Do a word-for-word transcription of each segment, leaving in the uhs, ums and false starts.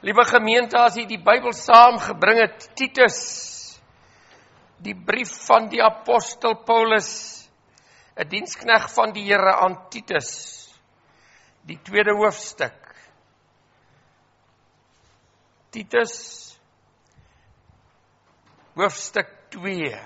Liewe gemeente, as jy die Bybel saamgebring het, Titus, die brief van die apostel Paulus, 'n diensknegt van die Here aan Titus, die tweede hoofstuk. Titus, hoofstuk twee.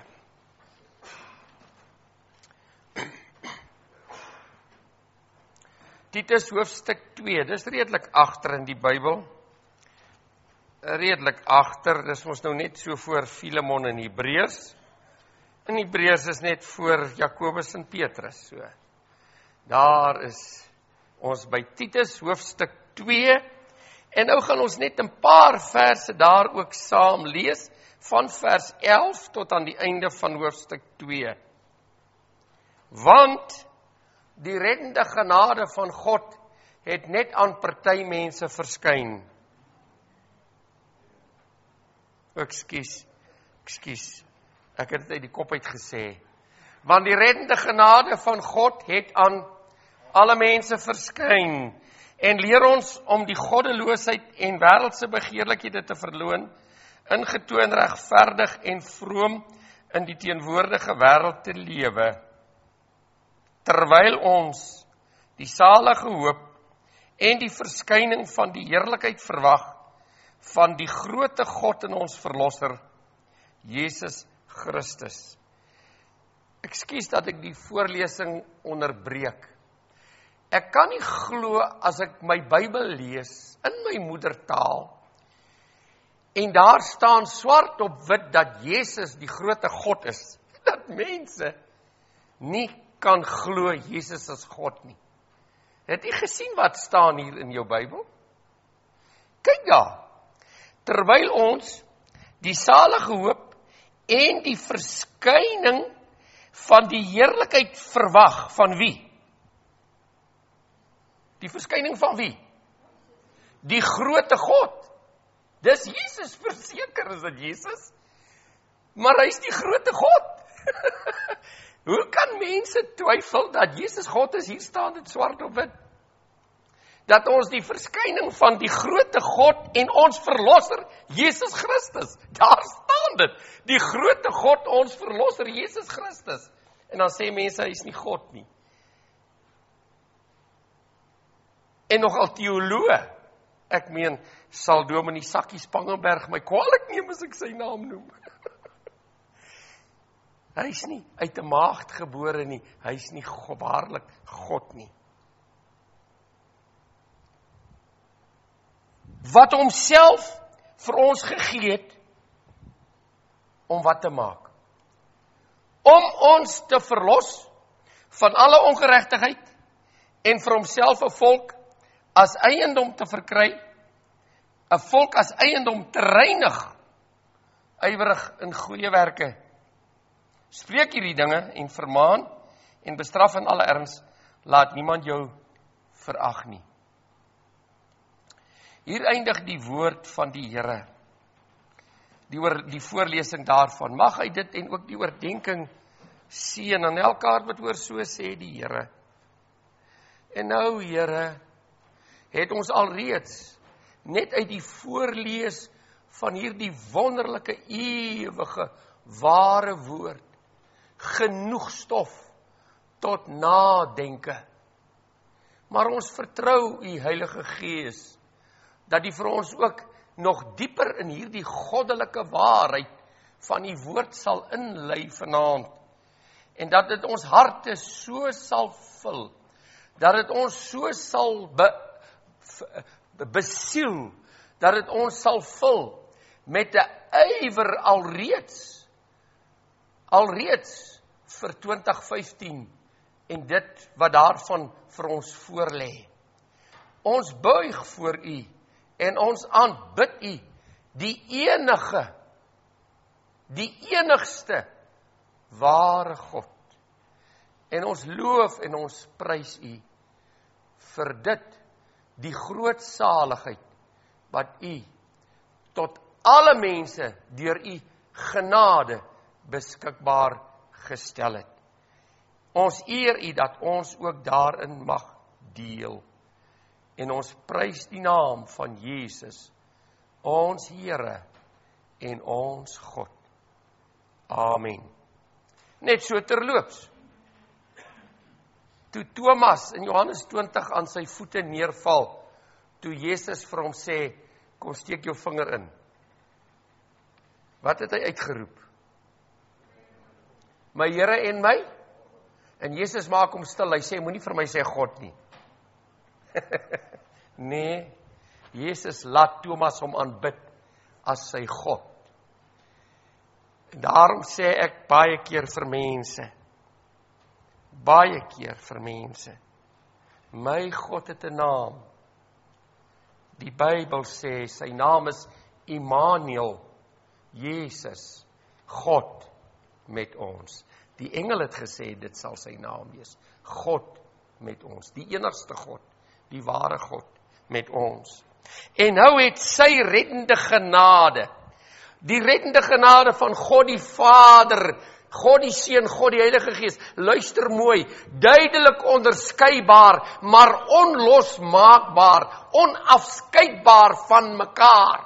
Titus hoofstuk twee, dis redelik agter in die Bybel. Redelik agter, dis ons nou net so voor Filemon en Hebreërs. In Hebreërs is net voor Jakobus en Petrus. So. Daar is ons by Titus hoofstuk twee. En nou gaan ons net 'n paar verse daar ook saam lees, van vers elf tot aan die einde van hoofstuk twee. Want die reddende genade van God het net aan party mense verskyn. Ekskuus, ekskuus, ek het dit uit die kop uit gesê. Want die reddende genade van God het aan alle mense verskyn en leer ons om die goddeloosheid en wêreldse begeerlikhede te verloon, ingetoon regverdig en vroom in die teenwoordige wêreld te lewe, terwyl ons die salige hoop en die verskyning van die heerlikheid verwag van die groote God en ons verlosser, Jesus Christus. Ekskuus dat ek die voorlesing onderbreek. Ek kan nie glo as ek my Bybel lees in my moedertaal en daar staan swart op wit dat Jesus die groote God is, dat mense nie kan glo Jesus is God nie. Het jy gesien wat staan hier in jou Bybel? Kyk daar. Terwyl ons die salige hoop en die verskyning van die heerlikheid verwag, van wie? Die verskyning van wie? Die groote God. Dis Jesus, verseker is dit Jesus. Maar hy is die groote God. Hoe kan mense twyfel dat Jesus God is? Hier staan dit swart op wit. Dat ons die verskyning van die groote God en ons verlosser, Jesus Christus, daar staan dit, die groote God, ons verlosser, Jesus Christus. En dan sê mense, hy is nie God nie. En nogal teoloë, ek meen, sal Dominee Sakkie Spangenberg my kwaadlik neem as ek sy naam noem. Hy is nie uit 'n maagd gebore nie, hy is nie waarlik God nie. Wat homself vir ons gegee het, om wat te maak? Om ons te verlos van alle ongeregtigheid en vir homself 'n volk as eiendom te verkry, 'n volk as eiendom te reinig, ywerig in goeie werke. Spreek hierdie dinge en vermaan en bestraf in alle erns, laat niemand jou verag nie. Hier eindig die woord van die Here, die, oor, die voorlesing daarvan. Mag hy dit en ook die oordenking seën aan elkaar wat oor so sê die Here. En nou, Here, het ons alreeds net uit die voorlees van hierdie wonderlike, ewige, ware woord genoeg stof tot nadenke. Maar ons vertrou u Heilige Gees dat die vir ons ook nog dieper in hierdie goddelike waarheid van die woord sal inlei vanaand. En dat dit ons harte so sal vul, dat dit ons so sal be, be, besiel, dat dit ons sal vul met 'n ywer alreeds, alreeds vir twintig vyftien en dit wat daarvan vir ons voorlê. Ons buig voor u en ons aanbid u, die enige, die enigste ware God. En ons loof en ons prys u vir dit, die groot saligheid wat u tot alle mense deur u genade beskikbaar gestel het. Ons eer u dat ons ook daarin mag deel. En ons prys die naam van Jesus ons Here en ons God. Amen. Net so terloops. Toe Thomas in Johannes twintig aan sy voete neerval, toe Jesus vir hom sê, kom steek jou vinger in. Wat het hy uitgeroep? My Here en my? En Jesus maak hom stil, hy sê, moenie vir my sê God nie. Nee, Jesus laat Thomas hom aanbid as sy God. En daarom sê ek baie keer vir mense, baie keer vir mense, my God het 'n naam. Die Bybel sê, sy naam is Immanuel, Jesus, God met ons. Die engel het gesê, dit sal sy naam wees, God met ons, die enigste God, die ware God met ons. En nou het sy reddende genade, die reddende genade van God die Vader, God die Seun, God die Heilige Gees, luister mooi, duidelik onderskeibaar, maar onlosmaakbaar, onafskeidbaar van mekaar.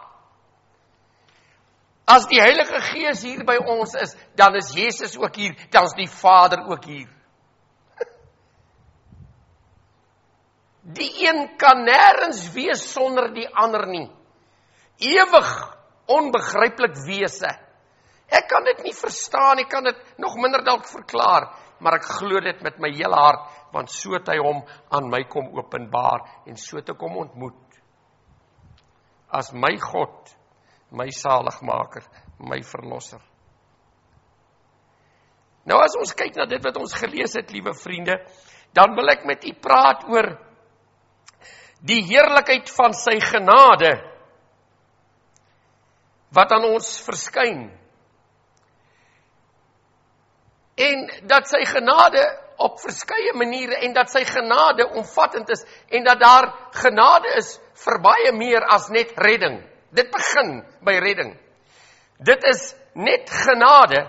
As die Heilige Gees hier by ons is, dan is Jesus ook hier, dan is die Vader ook hier. Die een kan nêrens wees sonder die ander nie. Ewig onbegryplik wese. Ek kan dit nie verstaan, ek kan dit nog minder dalk verklaar, maar ek glo dit met my hele hart, want so het hy hom aan my kom openbaar, en so te kom ontmoet, as my God, my saligmaker, my verlosser. Nou as ons kyk na dit wat ons gelees het, liewe vriende, dan wil ek met u praat oor die heerlikheid van sy genade, wat aan ons verskyn, en dat sy genade op verskeie maniere, en dat sy genade omvattend is, en dat daar genade is vir baie meer as net redding. Dit begin by redding. Dit is net genade,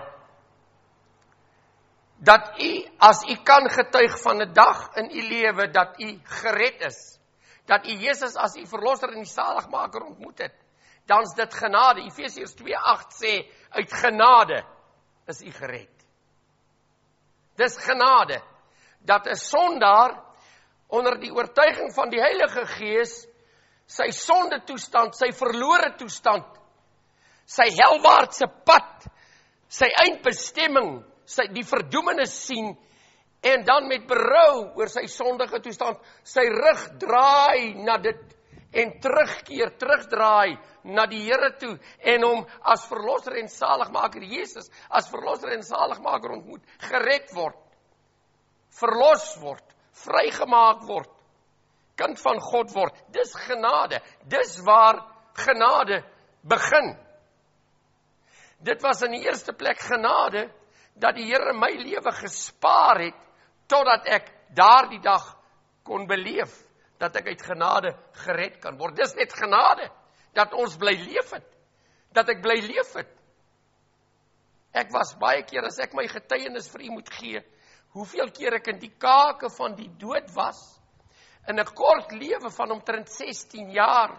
dat u, as u kan getuig van 'n dag in u lewe, dat u gered is, dat u Jesus as u verlosser en die saligmaker ontmoet het, dan is dit genade. Efesiërs twee agt sê, uit genade is u gered. Dis genade, dat 'n sondaar onder die oortuiging van die Heilige Gees sy sonde toestand, sy verlore toestand, sy helwaartse pad, sy eindbestemming, sy die verdoemenis sien, en dan met berou oor sy sondige toestand, sy rug draai na dit, en terugkeer, terugdraai na die Here toe, en hom as verlosser en saligmaker, Jesus, as verlosser en saligmaker ontmoet, gered word, verlos word, vrygemaak word, kind van God word. Dis genade, dis waar genade begin. Dit was in die eerste plek genade, dat die Here my lewe gespaar het, totdat ek daardie dag kon beleef, dat ek uit genade gered kan word. Dis net genade, dat ons bly leef het, dat ek bly leef het. Ek was baie keer, as ek my getuienis vir u moet gee, hoeveel keer ek in die kake van die dood was, in 'n kort lewe van omtrent sestien jaar,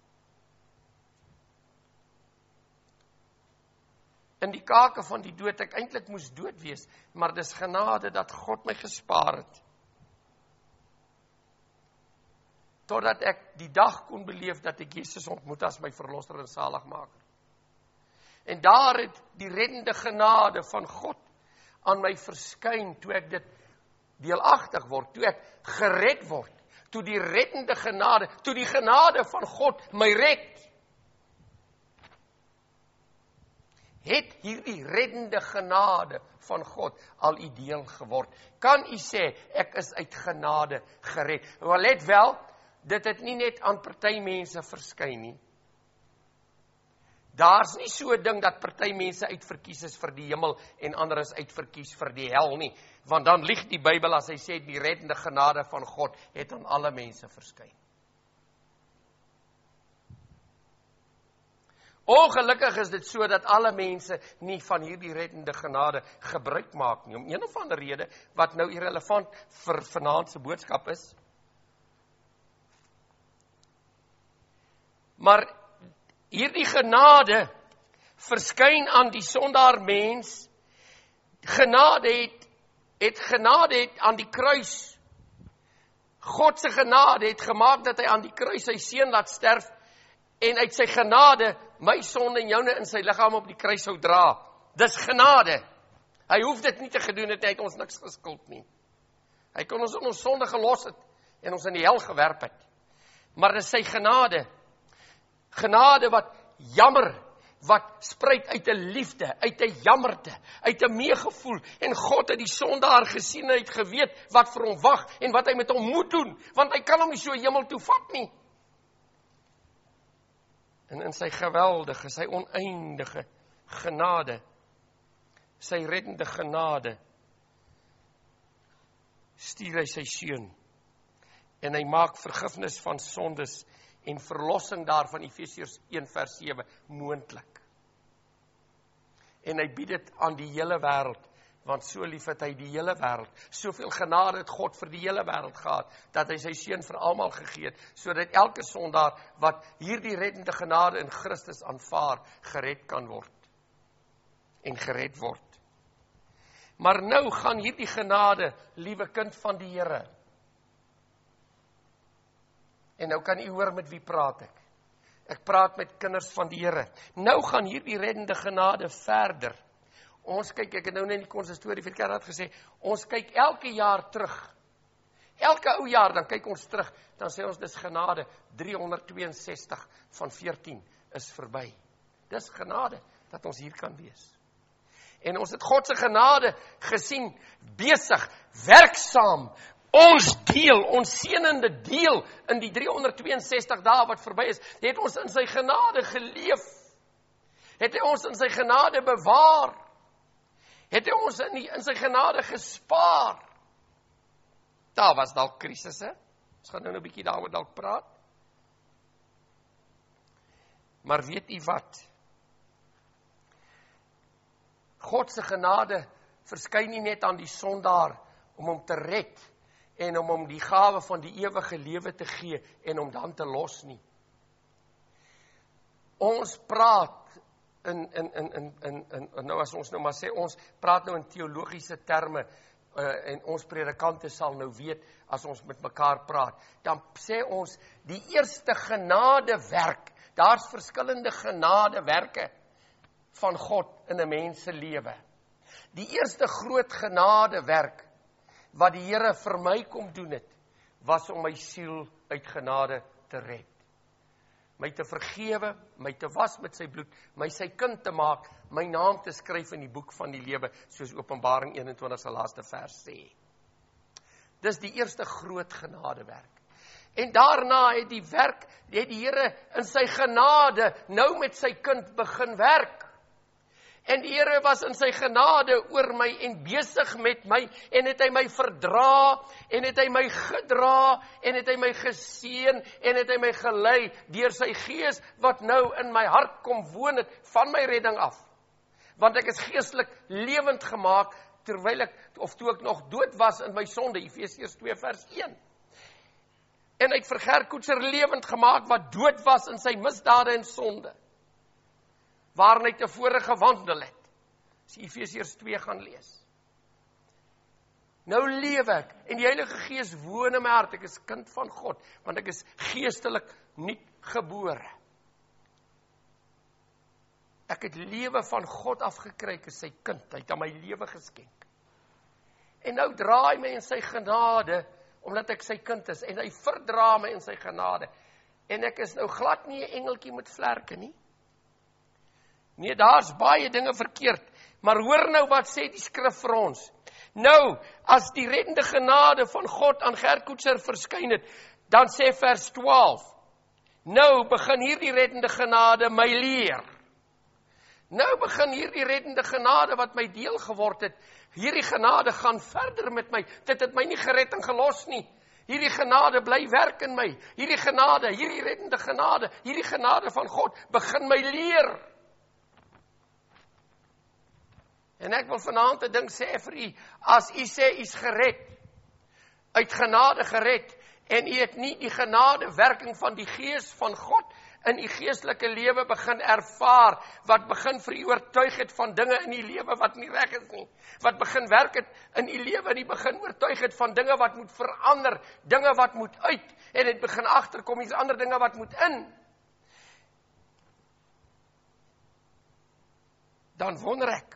in die kake van die dood, ek eintlik moes dood wees, maar dis genade dat God my gespaar het, totdat ek die dag kon beleef, dat ek Jesus ontmoet as my verlosser en saligmaker. En daar het die reddende genade van God aan my verskyn, toe ek dit deelagtig word, toe ek gered word, toe die reddende genade, toe die genade van God my red, het hierdie reddende genade van God al u deel geword. Kan u sê, ek is uit genade gered? Maar let wel, dit het nie net aan party mense verskyn nie. Daar's nie so 'n ding dat party mense uitverkies is vir die hemel en ander is uitverkies vir die hel nie, want dan lieg die Bybel as hy sê die reddende genade van God het aan alle mense verskyn. Ongelukkig is dit so dat alle mense nie van hierdie reddende genade gebruik maak nie, om een of ander rede wat nou irrelevant vir vanaand se boodskap is. Maar hierdie genade verskyn aan die sondaar mens. Genade het, het genade het aan die kruis. God se genade het gemaak dat hy aan die kruis sy seun laat sterf en uit sy genade my sonde en joune in sy liggaam op die kruis sou dra. Dis genade. Hy hoef dit nie te gedoen het, hy het ons niks geskuld nie. Hy kon ons in ons sonde gelos het en ons in die hel gewerp het. Maar dis sy genade. Genade wat jammer, wat spruit uit 'n liefde, uit 'n jammerte, uit 'n meegevoel. En God het die sondaar gesien, hy het geweet wat vir hom wag en wat hy met hom moet doen, want hy kan hom nie so hemel toe vat nie. En in sy geweldige, sy oneindige genade, sy reddende genade, stuur hy sy seun. En hy maak vergifnis van sondes en verlossing daarvan, Efesiërs een vers sewe, moontlik. En hy bied dit aan die hele wêreld, want so lief het hy die hele wêreld. Soveel genade het God vir die hele wêreld gehad, dat hy sy seun vir almal gegee het, sodat elke sondaar wat hierdie reddende genade in Christus aanvaar, gered kan word. En gered word. Maar nou gaan hierdie genade, liewe kind van die Here. En nou kan u hoor met wie praat ek. Ek praat met kinders van die Here. Nou gaan hierdie reddende genade verder. Ons kyk, ek het nou net in die konsistorie vir kerk gesê, ons kyk elke jaar terug. Elke ou jaar, dan kyk ons terug, dan sê ons, dis genade, driehonderdtweeënsestig van veertien is verby. Dis genade, dat ons hier kan wees. En ons het God se genade gesien, besig, werksaam, ons deel, ons seënende deel in die driehonderdtweeënsestig dae wat verby is, het ons in sy genade geleef, het hy ons in sy genade bewaar, het hy ons in, die, in sy genade gespaar. Daar was dalk krisisse, ons gaan nou 'n bietjie daaroor dalk praat. Maar weet u wat? God se genade verskyn nie net aan die sondaar om hom te red en om hom die gawe van die ewige lewe te gee en om dan te los nie. Ons praat in in in in in, in nou as ons nou maar sê ons praat nou in teologiese terme uh, en ons predikante sal nou weet as ons met mekaar praat. Dan sê ons die eerste genadewerk. Daar's verskillende genadewerke van God in 'n mens se lewe. Die eerste groot genadewerk wat die Here vir my kom doen het, was om my siel uit genade te red. My te vergewe, my te was met sy bloed, my sy kind te maak, my naam te skryf in die boek van die lewe, soos Openbaring eenentwintig se laaste vers sê. Dis die eerste groot genadewerk. En daarna het die werk, het die Here in sy genade nou met sy kind begin werk. En die Here was in sy genade oor my en besig met my, en het hy my verdra, en het hy my gedra, en het hy my geseën, en het hy my gelei, deur sy gees, wat nou in my hart kom woon het, van my redding af. Want ek is geestelik lewend gemaak, terwyl ek, of toe ek nog dood was in my sonde, Efesiërs twee vers een. En ek vir Gert Koetser lewend gemaak, wat dood was in sy misdade en sonde, waarin hy tevore gewandel het. As jy Efesiërs twee gaan lees. Nou lewe ek, en die Heilige Gees woon in my hart, ek is kind van God, want ek is geestelik nuut gebore. Ek het lewe van God afgekry, ek is sy kind, hy het aan my lewe geskenk. En nou draai my in sy genade, omdat ek sy kind is, en hy verdra my in sy genade. En ek is nou glad nie 'n engeltjie met vlerke nie. Nee, daar's baie dinge verkeerd, maar hoor nou wat sê die skrif vir ons. Nou, as die reddende genade van God aan Gert Koetser verskyn het, dan sê vers twaalf, nou begin hierdie reddende genade my leer. Nou begin hierdie reddende genade wat my deel geword het, hierdie genade gaan verder met my, dit het my nie gered en gelos nie. Hierdie genade bly werk in my, hierdie genade, hierdie reddende genade, hierdie genade van God begin my leer. En ek wil vanaand 'n ding sê vir u, as u sê u is gered, uit genade gered, en u het nie die genadewerking van die Gees van God in die geestelike lewe begin ervaar, wat begin vir u oortuig het van dinge in die lewe wat nie reg is nie, wat begin werk het in die lewe, en die begin oortuig het van dinge wat moet verander, dinge wat moet uit, en het begin agterkom, hier's ander dinge wat moet in, dan wonder ek,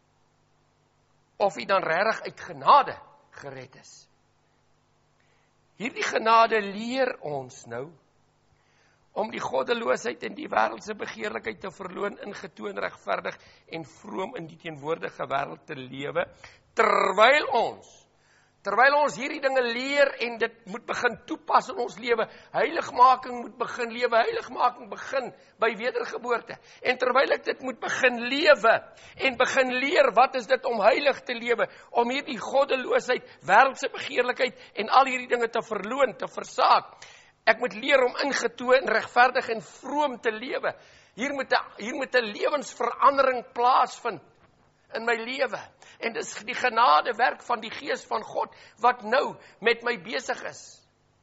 of u dan regtig uit genade gered is. Hierdie genade leer ons nou, om die goddeloosheid en die wêreldse begeerlikheid te verloon, ingetoon, regverdig en vroom in die teenwoordige wêreld te lewe, terwyl ons, terwyl ons hierdie dinge leer en dit moet begin toepas in ons lewe, heiligmaking moet begin lewe, heiligmaking begin by wedergeboorte, en terwyl ek dit moet begin lewe, en begin leer, wat is dit om heilig te lewe, om hierdie goddeloosheid, wêreldse begeerlikheid en al hierdie dinge te verloon, te versaak, ek moet leer om ingetoon, regverdig en vroom te lewe. Hier moet 'n hier moet 'n lewensverandering plaasvind in my lewe. En dis die genadewerk van die Gees van God wat nou met my besig is.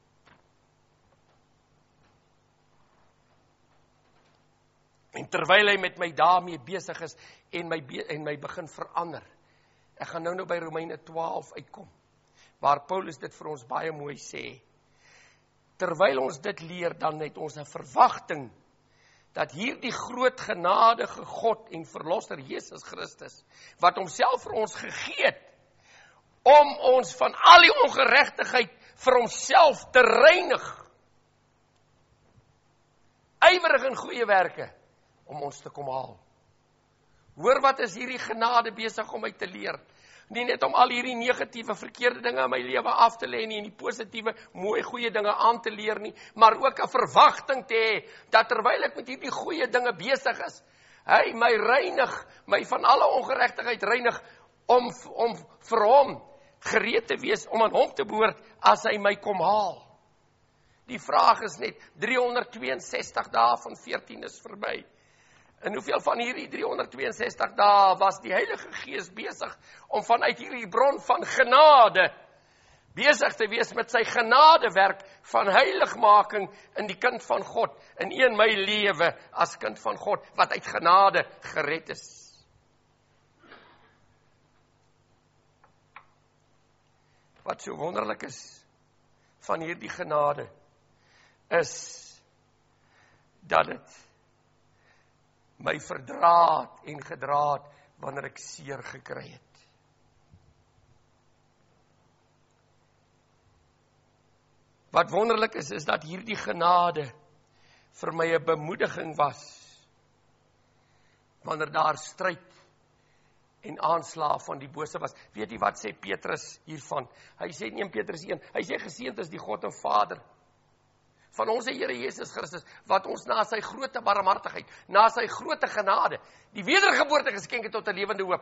En terwyl hy met my daarmee besig is en my be, en my begin verander. Ek gaan nou nou by Romeine twaalf uitkom, waar Paulus dit vir ons baie mooi sê. Terwyl ons dit leer, dan het ons 'n verwagting dat hierdie groot genadige God en verlosser Jesus Christus, wat homself vir ons gegee het, om ons van al die ongeregtigheid vir homself te reinig, ywerig in goeie werke, om ons te kom haal. Hoor wat is hierdie genade besig om my te leer? Nie net om al hierdie negatiewe, verkeerde dinge in my lewe af te lê nie, en die positiewe, mooi, goeie dinge aan te leer nie, maar ook 'n verwagting te hê, dat terwyl ek met hierdie goeie dinge besig is, hy my reinig, my van alle ongeregtigheid reinig, om, om vir hom gereed te wees, om aan hom te behoort, as hy my kom haal. Die vraag is net, driehonderdtweeënsestig dae van veertien is verby. En hoeveel van hierdie driehonderdtweeënsestig dae was die Heilige Gees besig om vanuit hierdie bron van genade besig te wees met sy genadewerk van heiligmaking in die kind van God, in een my lewe as kind van God, wat uit genade gered is. Wat so wonderlik is van hierdie genade, is dat dit my verdraad en gedraad wanneer ek seer gekry het. Wat wonderlik is, is dat hierdie genade vir my 'n bemoediging was, wanneer daar stryd en aanslae van die bose was. Weet jy wat sê Petrus hiervan? Hy sê in Eerste Petrus een, hy sê geseënd is die God en Vader van ons Here Jesus Christus, wat ons na sy grote barmhartigheid, na sy grote genade, die wedergeboorte geskenk het tot 'n lewende hoop,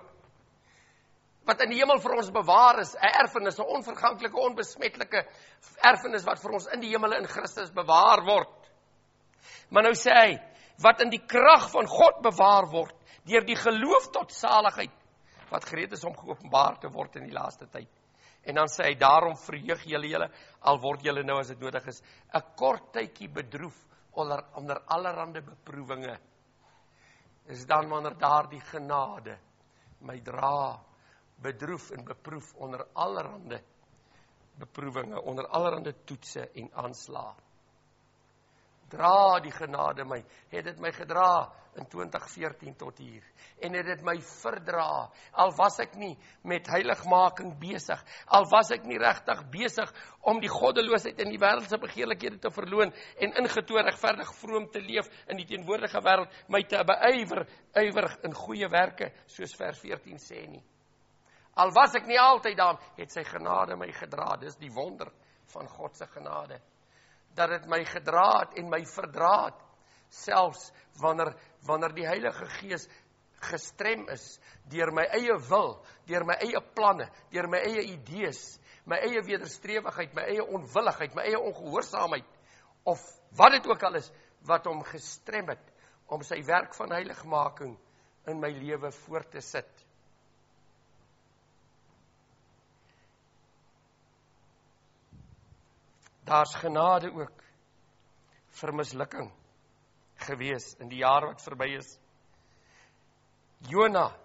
wat in die hemel vir ons bewaar is, 'n erfenis, 'n onverganklike, onbesmetlike erfenis, wat vir ons in die hemele in Christus bewaar word. Maar nou sê hy, wat in die krag van God bewaar word, deur die geloof tot saligheid, wat gereed is om geopenbaar te word in die laaste tyd. En dan sê hy, daarom verheug julle julle, al word julle nou as dit nodig is, 'n kort tydjie bedroef onder, onder allerhande beproewinge. Is dan wanneer daar die genade my dra, bedroef en beproef onder allerhande beproewinge, onder allerhande toetse en aanslae. Dra die genade my, het dit my gedra in twintig veertien tot hier, en het dit my verdra, al was ek nie met heiligmaking besig, al was ek nie regtig besig om die goddeloosheid en die wêreldse begeerlikhede te verloon, en ingetoon regverdig vroom te leef in die teenwoordige wêreld, my te beywer, ywerig in goeie werke, soos vers veertien sê nie. Al was ek nie altyd daar, het sy genade my gedra, dis die wonder van God se genade, dat het my gedra het en my verdra het, selfs wanneer, wanneer die Heilige Gees gestrem is, deur my eie wil, deur my eie planne, deur my eie idees, my eie wederstrewigheid, my eie onwilligheid, my eie ongehoorsaamheid, of wat dit ook al is, wat hom gestrem het, om sy werk van heiligmaking in my lewe voort te sit. Daar's genade ook vir mislukking. gewees in die jaar wat verby is. Jona,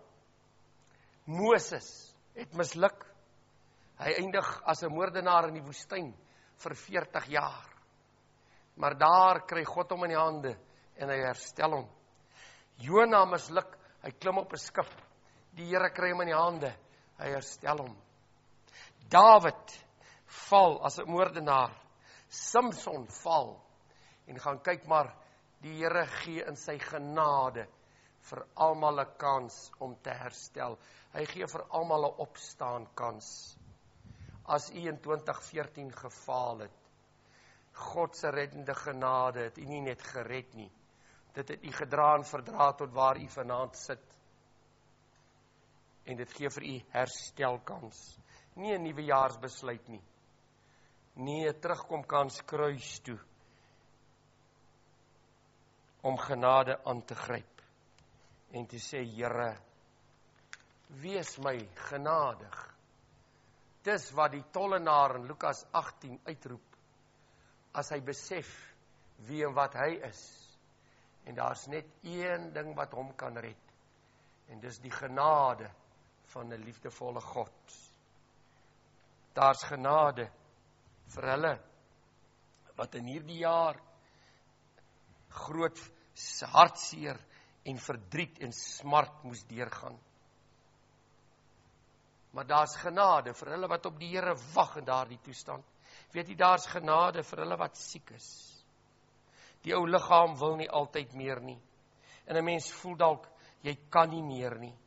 Moses het misluk. Hy eindig as 'n moordenaar in die woestyn vir veertig jaar. Maar daar kry God hom in die hande en hy herstel hom. Jona misluk, hy klim op 'n skip. Die Here kry hom in die hande, hy herstel hom. Dawid val as 'n moordenaar. Samson val. En gaan kyk maar, die Here gee in sy genade vir almal 'n kans om te herstel. Hy gee vir almal 'n opstaan kans. As u in twintig veertien gefaal het, God se reddende genade het u nie net gered nie. Dit het u gedra en verdra tot waar u vanaand sit. En dit gee vir u herstelkans. Nie 'n nuwejaarsbesluit nie. Nie 'n terugkomkans kruis toe. Om genade aan te gryp. En te sê, Here, wees my genadig. Dis wat die tollenaar in Lukas agttien uitroep. As hy besef wie en wat hy is. En daar's net een ding wat hom kan red. En dis die genade van 'n liefdevolle God. Daar's genade vir hulle wat in hierdie jaar groot hartseer en verdriet en smart moes deurgaan. Maar daar's genade vir hulle wat op die Here wag in daardie toestand. Weet jy, daar's genade vir hulle wat siek is. Die ou liggaam wil nie altyd meer nie. En 'n mens voel dalk, jy kan nie meer nie.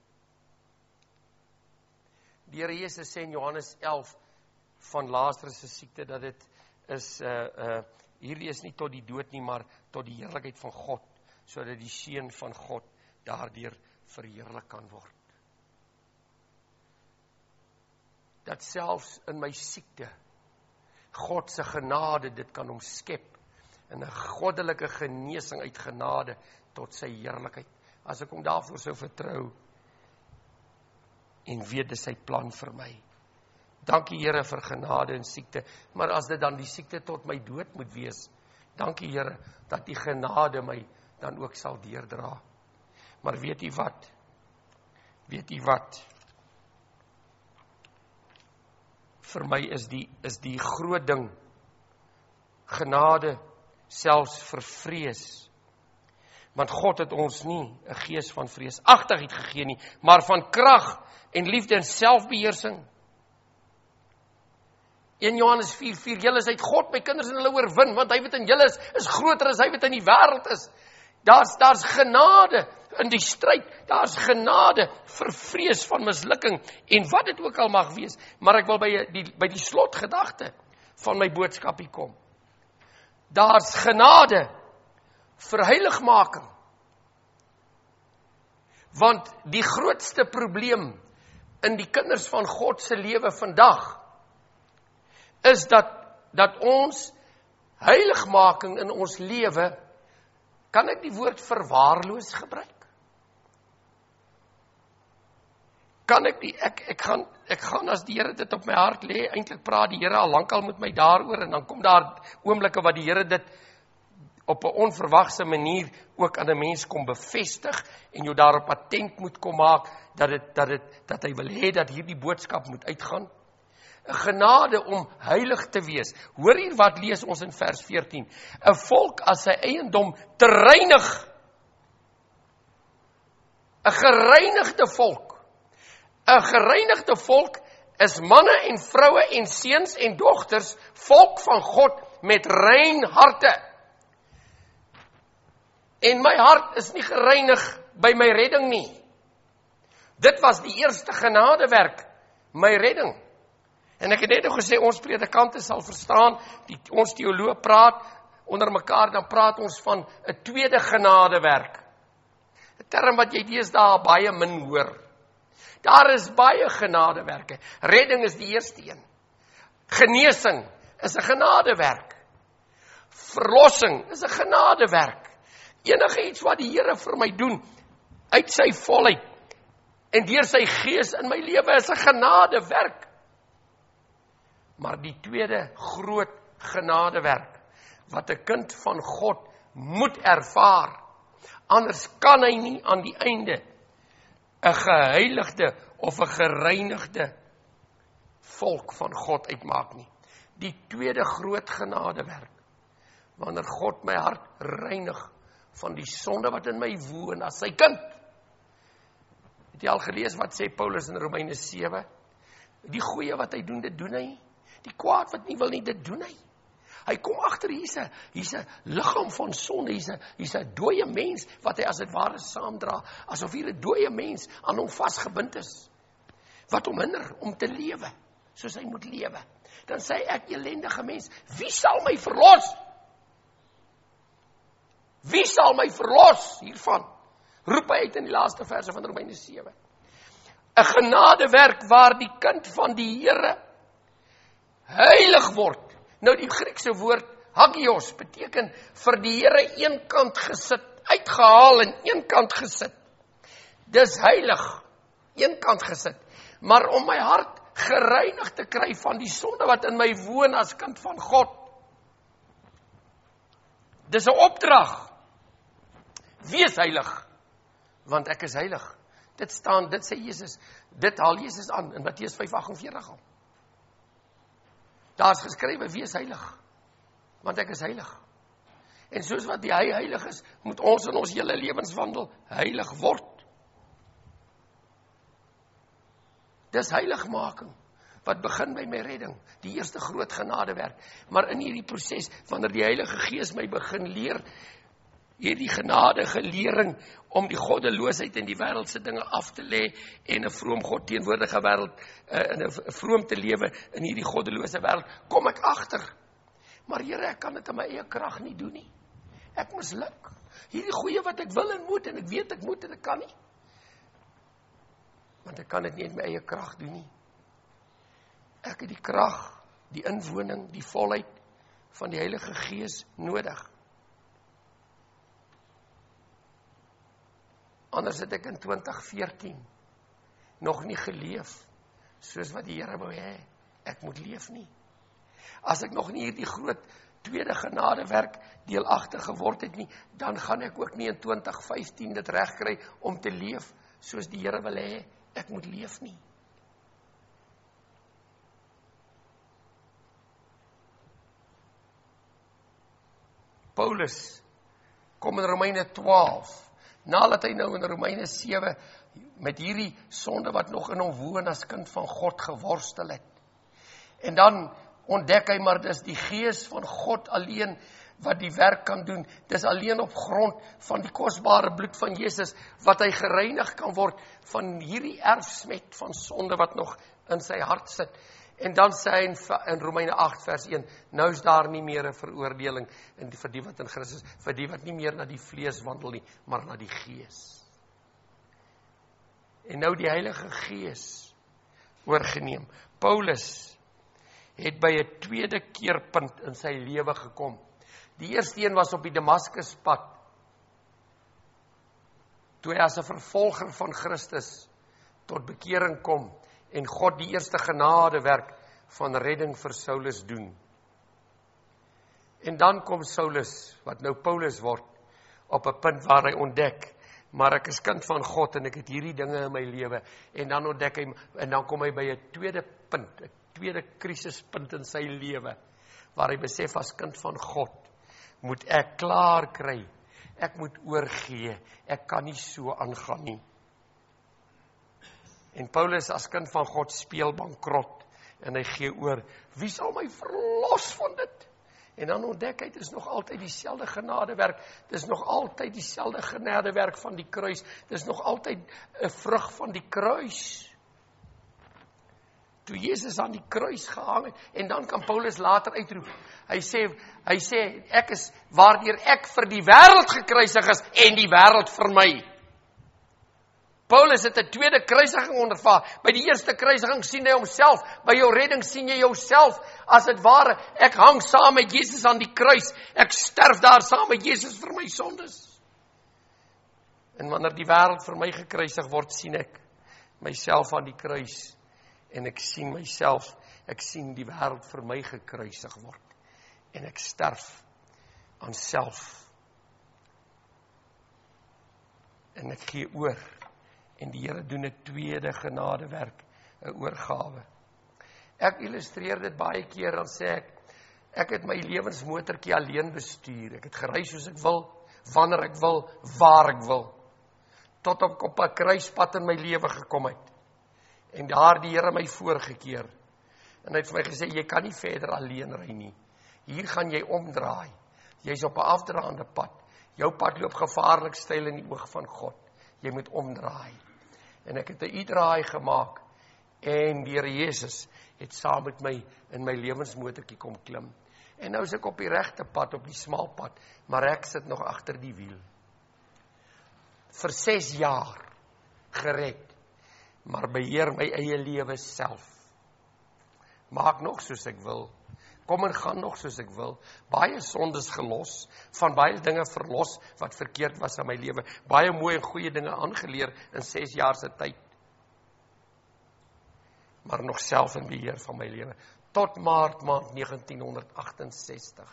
Die Here Jesus sê in Johannes elf van Lazarus se siekte, dat dit is, uh, uh, hierdie is nie tot die dood nie, maar tot die heerlikheid van God, sodat die seun van God daardeur verheerlik kan word. Dat selfs in my siekte, God se genade dit kan omskep, in 'n goddelike genesing uit genade tot sy heerlikheid, as ek hom daarvoor sou vertrou, en weet dis sy plan vir my. Dankie Here vir genade in siekte, maar as dit dan die siekte tot my dood moet wees, dankie Here, dat die genade my dan ook sal deurdra. Maar weet u wat? Weet u wat? Vir my is die, is die groot ding, genade selfs vir vrees. Want God het ons nie 'n gees van vreesagtigheid gegee nie, maar van krag en liefde en selfbeheersing. een Johannes vier vier, julle is uit God, my kinders, en hulle oorwin, want hy wat in julle is, is groter as hy wat in die wêreld is. Daar's daar's genade in die stryd, daar's genade vir vrees van mislukking, en wat dit ook al mag wees, maar ek wil by die, by die slotgedagte van my boodskap hier kom. Daar's genade vir heiligmaking. Want die grootste probleem in die kinders van God se lewe vandag is dat, dat ons heiligmaking in ons lewe, kan ek die woord verwaarloos gebruik? Kan ek die, ek, ek, gaan, ek gaan as die Here dit op my hart lê, eintlik praat die Here al lankal met my daaroor, en dan kom daar oomblikke wat die Here dit op 'n onverwagse manier ook aan 'n mens kom bevestig, en jou daarop attent moet kom maak, dat, het, dat, het, dat hy wil hê dat hierdie boodskap moet uitgaan. 'n Genade om heilig te wees. Hoor hier wat lees ons in vers veertien. 'n Volk as sy eiendom te reinig. 'n Gereinigde volk. 'n Gereinigde volk is manne en vroue en seuns en dogters, volk van God met rein harte. En my hart is nie gereinig by my redding nie. Dit was die eerste genadewerk, my redding. En ek het net nog gesê, ons predikante sal verstaan, die, ons teoloog praat onder mekaar, dan praat ons van 'n tweede genadewerk. 'n Term wat jy deesdae baie min hoor. Daar is baie genadewerke. Redding is die eerste een. Genesing is 'n genadewerk. Verlossing is 'n genadewerk. Enige iets wat die Here vir my doen, uit sy volheid, en deur sy gees in my lewe, is 'n genadewerk. Maar die tweede groot genadewerk, wat 'n kind van God moet ervaar, Anders kan hy nie aan die einde 'n geheiligde of 'n gereinigde volk van God uitmaak nie. Die tweede groot genadewerk, wanneer God my hart reinig van die sonde wat in my woon as sy kind. Het jy al gelees wat sê Paulus in Romeine sewe? Die goeie wat hy doen, dit doen hy. Die kwaad wat nie wil nie, dit doen hy. Hy kom agter, hier's 'n hier's 'n liggaam van sonde, hier's 'n hier's 'n dooie mens wat hy as dit ware saamdra, asof hier 'n dooie mens aan hom vasgebind is, wat hom hinder om te lewe, soos hy moet lewe. Dan sê ek, elendige mens, wie sal my verlos? Wie sal my verlos hiervan? Roep hy uit in die laaste verse van Romeine sewe. 'n Genadewerk waar die kind van die Here heilig word. Nou die Griekse woord hagios beteken vir die Here eenkant gesit, uitgehaal en eenkant gesit. Dis heilig, eenkant gesit. Maar om my hart gereinig te kry van die sonde wat in my woon as kind van God. Dis 'n opdrag. Wees heilig, want ek is heilig. Dit staan, dit sê Jesus, dit haal Jesus aan in Matteus vyf agt en veertig al. Daar is geskrywe, wees heilig, want ek is heilig. En soos wat die hy heilig is, moet ons in ons hele lewenswandel heilig word. Dis heiligmaking, wat begin by my redding, die eerste groot genadewerk. Maar in hierdie proses, wanneer die Heilige Gees my begin leer, hierdie genadige lering om die goddeloosheid en die wêreldse dinge af te lê en 'n vroom God teenwoordige wêreld uh, in 'n vroom te lewe in hierdie goddelose wêreld, kom ek agter. Maar Here, ek kan dit in my eie krag nie doen nie. Ek misluk. Hierdie goeie wat ek wil en moet en ek weet ek moet en ek kan nie. Want ek kan dit nie in my eie krag doen nie. Ek het die krag, die inwoning, die volheid van die Heilige Gees nodig. Anders het ek in twintig veertien nog nie geleef soos wat die Here wou hê ek moet leef nie. As ek nog nie hierdie groot tweede genadewerk deelagtig geword het nie, dan gaan ek ook nie in twintig vyftien dit regkry om te leef soos die Here wil hê ek moet leef nie. Paulus kom in Romeine twaalf, nadat hy nou in Romeine sewe met hierdie sonde wat nog in hom woon as kind van God geworstel het. En dan ontdek hy maar dis die Gees van God alleen wat die werk kan doen. Dis alleen op grond van die kosbare bloed van Jesus wat hy gereinig kan word van hierdie erfsmet van sonde wat nog in sy hart sit. En dan sê hy in, in Romeine agt vers een, nou is daar nie meer 'n veroordeling in die, vir die wat in Christus, vir die wat nie meer na die vlees wandel nie, maar na die Gees. En nou die Heilige Gees oorgeneem. Paulus het by 'n tweede keerpunt in sy lewe gekom. Die eerste een was op die Damaskuspad, toe hy as 'n vervolger van Christus tot bekering kom en God die eerste genadewerk van redding vir Saulus doen. En dan kom Saulus, wat nou Paulus word, op 'n punt waar hy ontdek, maar ek is kind van God en ek het hierdie dinge in my lewe. En dan ontdek hy, en dan kom hy by 'n tweede punt, 'n tweede krisispunt in sy lewe, waar hy besef as kind van God, moet ek klaar kry, ek moet oorgee, ek kan nie so aangaan nie. En Paulus as kind van God speel bankrot, en hy gee oor, wie sal my verlos van dit? En dan ontdek hy, dit is nog altyd dieselfde genadewerk, dit is nog altyd dieselfde genadewerk van die kruis, dit is nog altyd 'n vrug van die kruis. Toe Jesus aan die kruis gehang het, en dan kan Paulus later uitroep, hy sê, hy sê, ek is, waardeur ek vir die wêreld gekruisig is, en die wêreld vir my. Paulus het 'n tweede kruisiging ondervaar. By die eerste kruisiging sien hy homself, by jou redding sien jy jouself, as dit ware, ek hang saam met Jesus aan die kruis, ek sterf daar saam met Jesus vir my sondes. En wanneer die wêreld vir my gekruisig word, sien ek myself aan die kruis, en ek sien myself, ek sien die wêreld vir my gekruisig word, en ek sterf aan self. en ek gee oor. En die Here doen 'n tweede genadewerk, 'n oorgawe. Ek illustreer dit baie keer, dan sê ek, ek het my lewensmotortjie alleen bestuur. Ek het gery soos ek wil, wanneer ek wil, waar ek wil. Tot ek op 'n kruispad in my lewe gekom het. En daar die Here my voorgekeer. En hy het vir my gesê, jy kan nie verder alleen ry nie. Hier gaan jy omdraai. Jy's op 'n afdraande pad. Jou pad loop gevaarlik styl in die oog van God. Jy moet omdraai. En ek het 'n U-draai gemaak. En die Here Jesus het saam met my in my lewensmotortjie kom klim. En nou is ek op die regte pad, op die smal pad, maar ek sit nog agter die wiel. Vir ses jaar gered, maar beheer my eie lewe self. Maak nog soos ek wil, kom en gaan nog soos ek wil, baie sondes gelos, van baie dinge verlos wat verkeerd was in my lewe, baie mooi en goeie dinge aangeleer in ses jaar se tyd, maar nog self in beheer van my lewe, tot maart maand negentien agt ses,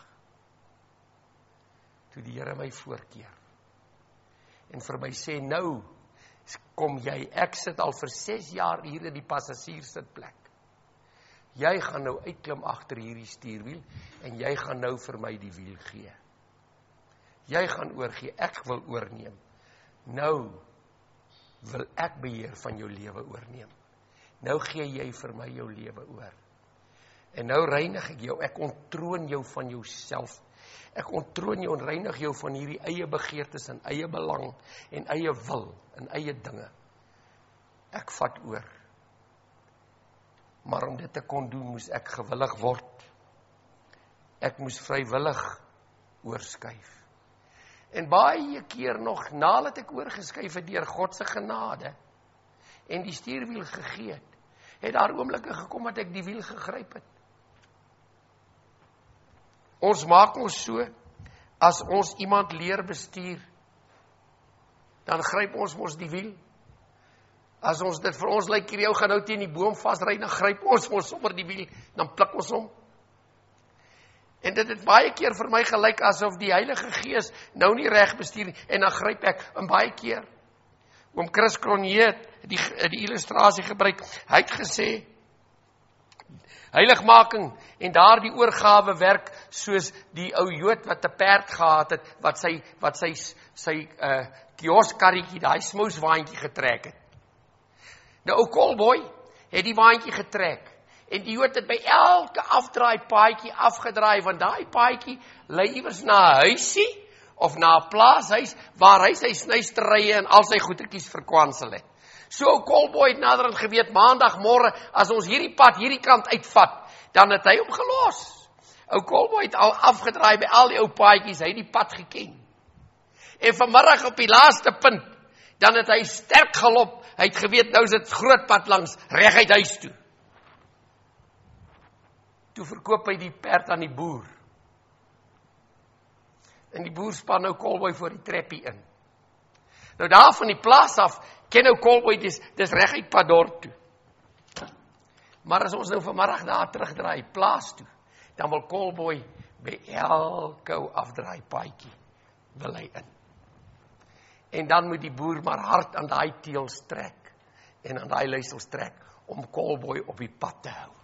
toe die Here my voorkeer, en vir my sê, nou, kom jy, ek sit al vir ses jaar hier in die passasierssitplek, jy gaan nou uitklim agter hierdie stuurwiel, en jy gaan nou vir my die wiel gee, jy gaan oorgee, ek wil oorneem, nou, wil ek beheer van jou lewe oorneem, nou gee jy vir my jou lewe oor, en nou reinig ek jou, ek ontroon jou van jouself, ek ontroon jou en reinig jou van hierdie eie begeertes en eie belang en eie wil en eie dinge. Ek vat oor. Maar om dit te kon doen, moes ek gewillig word. Ek moes vrywillig oorskuif. En baie keer nog, nadat ek oorgeskuif het deur God se genade en die stuurwiel gegee het, het daar oomblikke gekom dat ek die wiel gegryp het. Ons maak ons so, as ons iemand leer bestuur, dan gryp ons mos die wiel. As ons dit vir ons lyk, hier jou gaan nou teen die boom vasry, dan gryp ons mos sommer die wiel, dan pluk ons hom. En dit het baie keer vir my gelyk asof die Heilige Gees nou nie reg bestuur nie, en dan gryp ek, en baie keer, oom Chris Cronje die, die illustrasie gebruik, hy het gesê, heiligmaking en daar die oorgawe werk soos die ou Jood wat 'n perd gehad het, wat sy, wat sy, sy uh, kioskkarretjie, daai smouswaandjie getrek het. Nou ou Callboy het die waandjie getrek, en die Jood het by elke afdraai paadjie afgedraai, want daai paadjie lei iewers na 'n huisie, of na 'n plaashuis, waar hy sy snuisterye en al sy goedertjies verkwansel het. So ou Callboy het naderhand geweet, maandagmôre, as ons hierdie pad, hierdie kant uitvat, dan het hy hom gelos. Ou Callboy het al afgedraai by al die ou paadjies, hy het die pad geken. En vanmiddag op die laaste punt, dan het hy sterk gelop, hy het geweet, nou is dit groot pad langs, reguit huis toe. Toe verkoop hy die perd aan die boer. En die boer span nou Callboy voor die treppie in. Nou daar van die plaas af, ken nou Callboy, dis, dis reguit pad dorp toe. Maar as ons nou vanmiddag daar terugdraai, plaas toe, dan wil Callboy by elke afdraai paadjie, wil hy in. En dan moet die boer maar hard aan daai teels trek, en aan daai luisels trek, om Callboy op die pad te hou.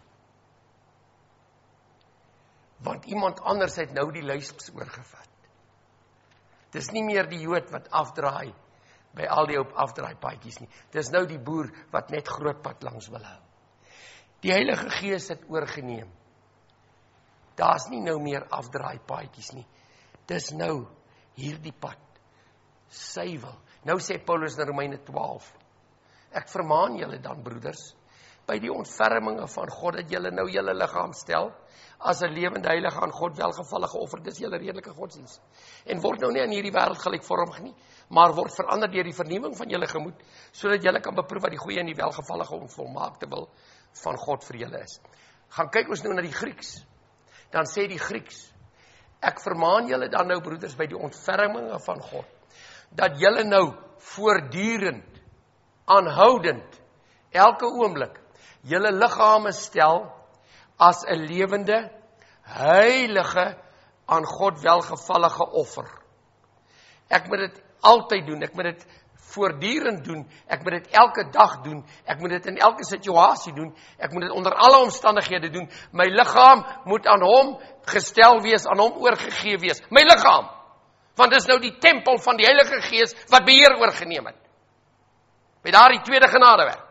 Want iemand anders het nou die luisels oorgevat. Dis nie meer die Jood wat afdraai, by al die op afdraai paadjies nie. Dis nou die boer wat net groot pad langs wil hou. Die Heilige Gees het oorgeneem. Daar's nie nou meer afdraai paadjies nie. Dis nou hierdie pad. Sy wil. Nou sê Paulus in Romeine twaalf. Ek vermaan julle dan, broeders, by die ontferminge van God, dat julle nou julle liggaam stel, as 'n lewende heilige aan God welgevallige offer, dis julle redelike godsdienst. En word nou nie aan hierdie wêreld gelykvormig nie, maar word verander deur die vernuwing van julle gemoed, sodat julle kan beproef wat die goeie en die welgevallige en volmaakte wil van God vir julle is. Gaan kyk ons nou na die Grieks. Dan sê die Grieks, ek vermaan julle dan nou, broeders, by die ontferminge van God, dat julle nou voortdurend, aanhoudend, elke oomblik, julle liggame stel as 'n lewende, heilige, aan God welgevallige offer. Ek moet dit altyd doen, ek moet dit voortdurend doen, ek moet dit elke dag doen, ek moet dit in elke situasie doen, ek moet dit onder alle omstandighede doen, my liggaam moet aan hom gestel wees, aan hom oorgegee wees, my liggaam, want dit is nou die tempel van die Heilige Gees, wat beheer oorgeneem het, by daar die tweede genadewerk,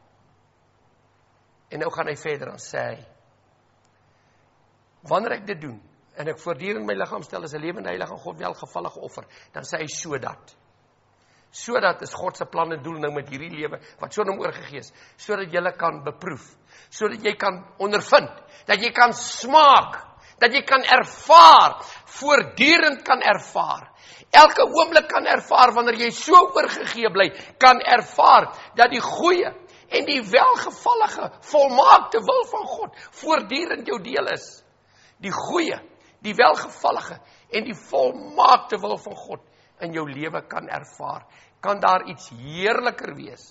en nou gaan hy verder en sê hy, wanneer ek dit doen, en ek voortdurend my liggaam stel as 'n lewende heilige en God welgevallige offer, dan sê hy sodat, sodat is God se plan en doel nou met hierdie lewe, wat so aan hom oorgegee is, sodat jy kan beproef, sodat jy kan ondervind, dat jy kan smaak, dat jy kan ervaar, voortdurend kan ervaar, elke oomblik kan ervaar, wanneer jy so oorgegee bly, kan ervaar, dat die goeie, en die welgevallige, volmaakte wil van God, voortdurend jou deel is, die goeie, die welgevallige, en die volmaakte wil van God, in jou lewe kan ervaar, kan daar iets heerliker wees,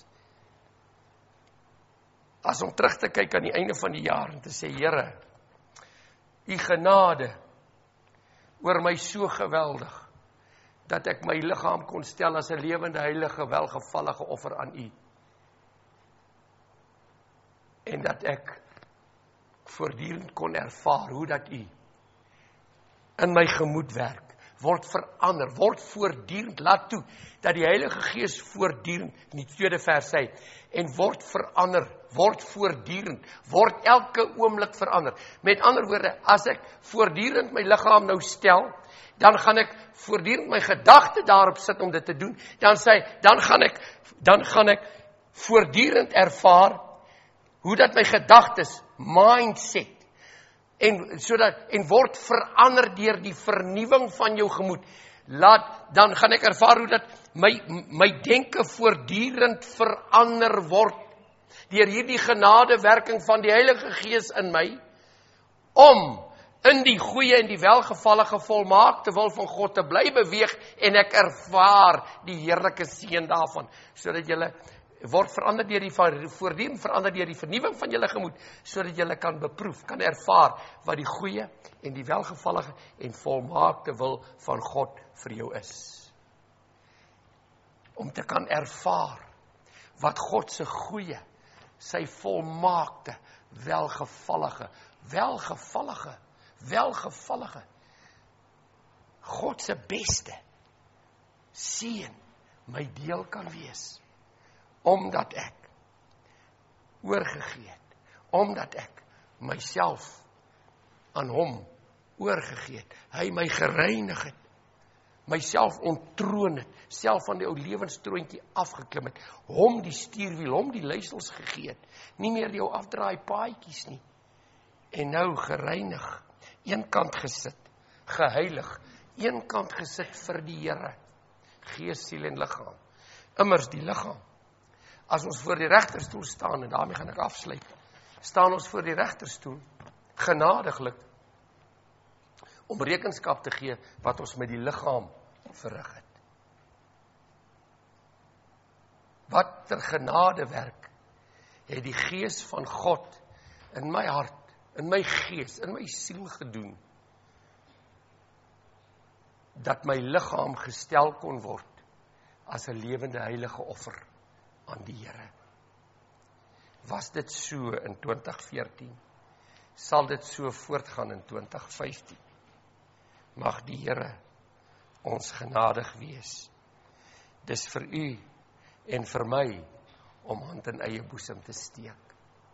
as om terug te kyk aan die einde van die jaar, en te sê, Here, U genade, oor my so geweldig, dat ek my liggaam kon stel, as 'n lewende heilige, welgevallige offer aan U, en dat ek, voortdurend kon ervaar, hoe dat U, in my gemoed werk, word verander, word voortdurend, laat toe, dat die Heilige Gees voortdurend, in die tweede vers sê, en word verander, word voortdurend, word elke oomblik verander. Met ander woorde, as ek voortdurend my liggaam nou stel, dan gaan ek voortdurend my gedagte daarop sit om dit te doen, dan sê, dan gaan ek, dan gaan ek voortdurend ervaar, hoe dat my gedagtes, mindset, en, so dat, en word verander deur die vernuwing van jou gemoed, laat, dan gaan ek ervaar hoe dat my, my denke voortdurend verander word, deur hierdie genadewerking van die Heilige Gees in my, om in die goeie en die welgevallige volmaakte wil van God te bly beweeg, en ek ervaar die heerlike seën daarvan, sodat julle word verander deur die voortdurend verander deur die vernuwing van julle gemoed, sodat julle kan beproef, kan ervaar wat die goeie en die welgevallige en volmaakte wil van God vir jou is. Om te kan ervaar wat God se goeie, sy volmaakte, welgevallige, welgevallige, welgevallige, God se beste seën my deel kan wees. Omdat ek oorgegee het, omdat ek myself aan hom oorgegee het, hy my gereinig het, myself onttroon het, self van die ou lewensstroontjie afgeklim het, hom die stuurwiel, hom die leiersels gegee het, nie meer die ou afdraai paadjies nie, en nou gereinig, een kant gesit, geheilig, een kant gesit vir die Here, gees, siel en liggaam, immers die liggaam, as ons voor die regterstoel staan, en daarmee gaan ek afsluit, staan ons voor die regterstoel, genadiglik, om rekenskap te gee, wat ons met die liggaam verrig het. Wat ter genadewerk, het die gees van God, in my hart, in my gees, in my siel gedoen, dat my liggaam gestel kon word, as 'n lewende heilige offer, aan die Here. Was dit so in twintig veertien? Sal dit so voortgaan in twintig vyftien? Mag die Here ons genadig wees. Dis vir u en vir my om hand in eie boesem te steek.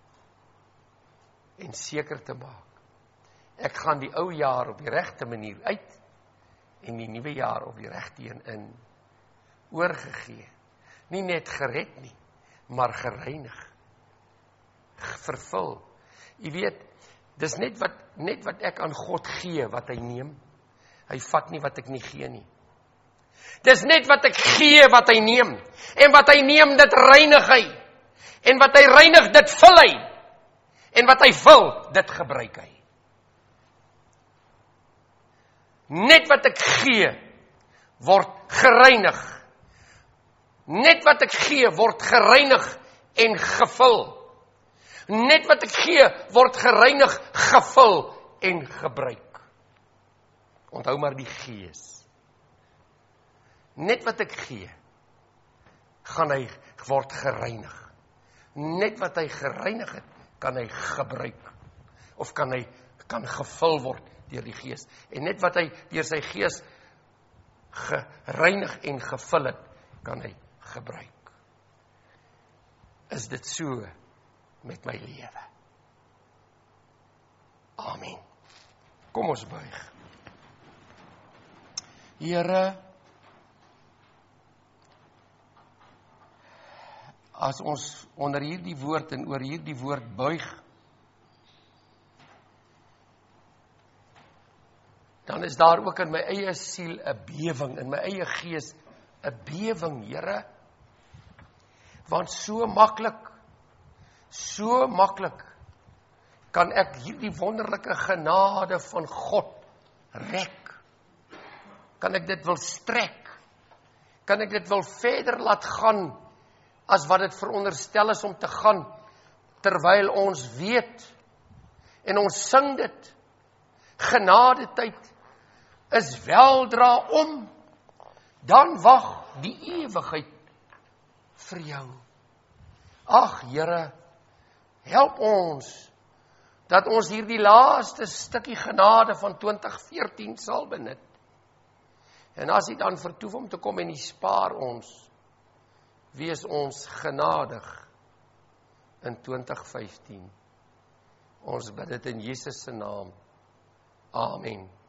En seker te maak, ek gaan die ou jaar op die regte manier uit en die nuwe jaar op die regte een in oorgegee. Nie net gered nie, maar gereinig, vervul. Jy weet, dis net wat, net wat ek aan God gee, wat hy neem. Hy vat nie wat ek nie gee nie. Dis net wat ek gee, wat hy neem. En wat hy neem, dit reinig hy. En wat hy reinig, dit vul hy. En wat hy vul, dit gebruik hy. Net wat ek gee, word gereinig. Net wat ek gee, word gereinig en gevul. Net wat ek gee, word gereinig, gevul en gebruik. Onthou maar die gees. Net wat ek gee, gaan hy word gereinig. Net wat hy gereinig het, kan hy gebruik. Of kan hy kan gevul word deur die Gees. En net wat hy deur sy Gees gereinig en gevul het, kan hy gebruik. Is dit so met my lewe? Amen. Kom ons buig. Here, as ons onder hierdie woord en oor hierdie woord buig, dan is daar ook in my eie siel 'n bewing, in my eie gees 'n bewing, Here. Want so maklik, so maklik kan ek hierdie wonderlike genade van God rek. Kan ek dit wil strek? Kan ek dit wil verder laat gaan as wat dit veronderstel is om te gaan, terwyl ons weet en ons sing dit, genadetyd is weldra om, dan wag die ewigheid vir jou. Ag Here, help ons dat ons hierdie laaste stukkie genade van twintig veertien sal benut. En as hy dan vertoef om te kom en hy spaar ons, wees ons genadig in twintig vyftien. Ons bid dit in Jesus se naam. Amen.